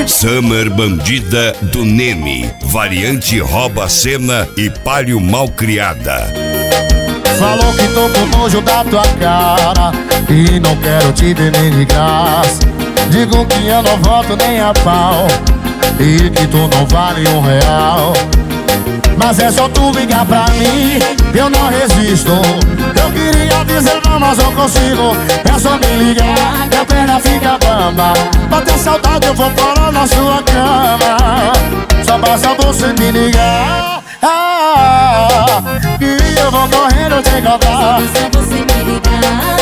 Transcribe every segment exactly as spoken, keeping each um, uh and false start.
Summer Bandida do Neme, variante rouba cena e palio malcriada. Falou que tô com nojo da tua cara e não quero te ver nem de graça. Digo que eu não volto nem a pau e que tu não vale um real. Mas é só tu ligar pra mim, eu não resisto. Eu queria dizer não, mas não consigo. É só me ligar, que a perna fica bamba. Bater saudade eu vou parar na sua cama. Só basta você me ligar, ah, e eu vou correndo te encontrar. Só você me ligar,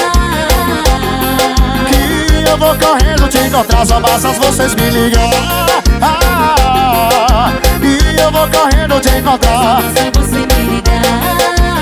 Que eu vou correndo te encontrar. Só basta vocês me ligar, ah, e eu vou correndo te encontrar. só você me ligar.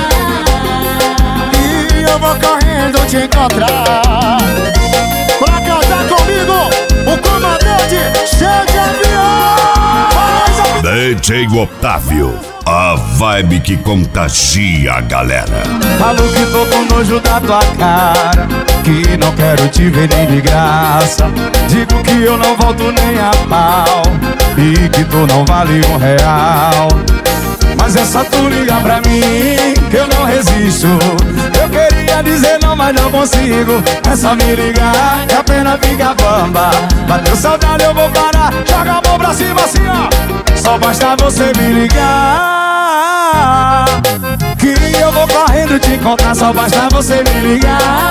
E eu vou correndo te encontrar. Pra cantar comigo, o comandante cheio de avião. D J Otávio, a vibe que contagia a galera. Falo que tô com nojo da tua cara, que não quero te ver nem de graça. Digo que eu não volto nem a pau e que tu não vale um real. Mas é só tu ligar pra mim, que eu não resisto. Eu queria dizer não, mas não consigo. É só me ligar, que a pena fica bamba. Bateu saudade eu vou parar, joga a mão pra cima assim ó. Só basta você me ligar, que eu vou correndo te encontrar. Só basta você me ligar,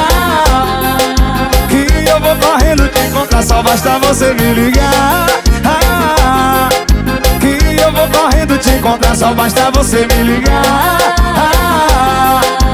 que eu vou correndo te encontrar. Só basta você me ligar, que eu vou correndo te encontrar. Só basta você me ligar,